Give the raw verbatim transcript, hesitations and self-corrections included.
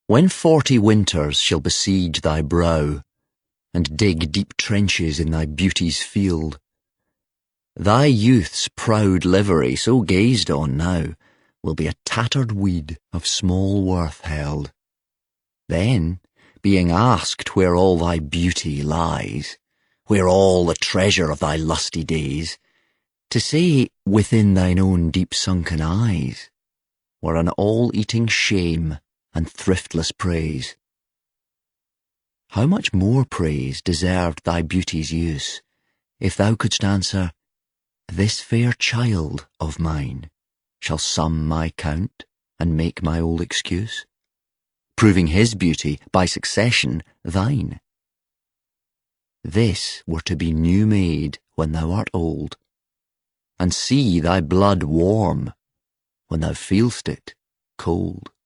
When forty winters shall besiege thy brow, and dig deep trenches in thy beauty's field, thy youth's proud livery, so gazed on now, will be a tattered weed of small worth held. Then, being asked where all thy beauty lies, where all the treasure of thy lusty days, to say within thine own deep-sunken eyes, were an all-eating shame and thriftless praise. How much more praise deserved thy beauty's use, if thou couldst answer, "This fair child of mine shall sum my count and make my old excuse," proving his beauty by succession thine. This were to be new made when thou art old, and see thy blood warm when thou feel'st it cold.